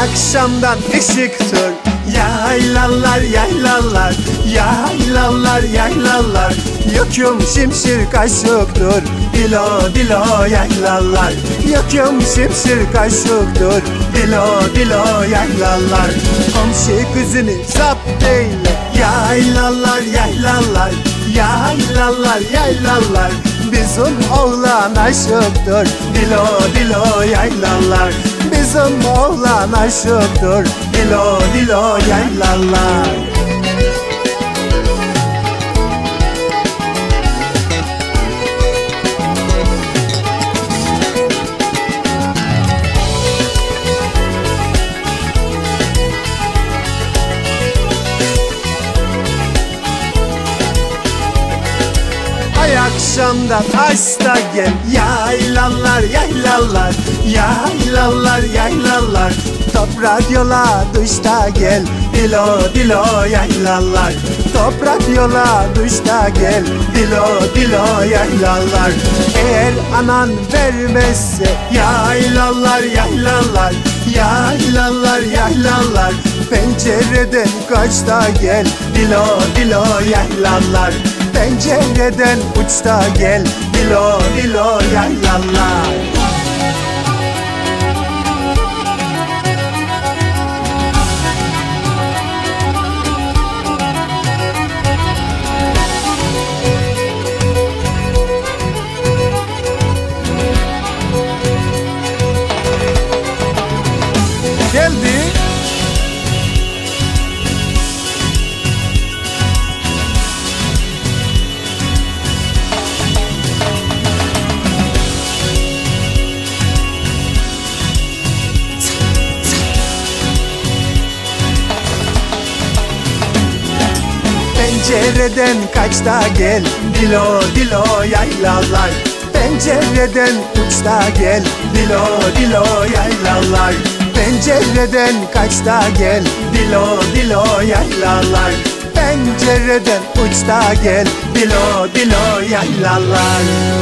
akşamdan ışıktır. Yaylalar yaylalar, yaylalar yaylalar. Yüküm şimşir kaşıktır. Dilo dilo yaylalar. Yüküm şimşir kaşıktır. Dilo dilo yaylalar. Komşu kızını zapt eyle. Yaylalar yaylalar, yaylalar yaylalar. Bizim oğlan aşıktır. Dilo dilo yaylalar. Bizim oğlan aşıktır. Dilo dilo yaylalar. Akşamdan açta gel. Yaylalar yaylalar, yaylalar yaylalar. Toprak yola duşta gel. Dilo dilo yaylalar. Toprak yola duşta gel. Dilo dilo yaylalar. Eğer anan vermezse yaylalar yaylalar, yaylalar yaylalar. Pencereden kaçta gel. Dilo dilo yaylalar. Pencereden uçta gel. Dilo dilo yaylalar. Geldi. Pencereden kaçta gel. Dilo dilo yaylalar. Pencereden uçta gel. Dilo dilo yaylalar. Pencereden kaçta gel. Dilo dilo yaylalar. Pencereden uçta gel. Dilo dilo yaylalar.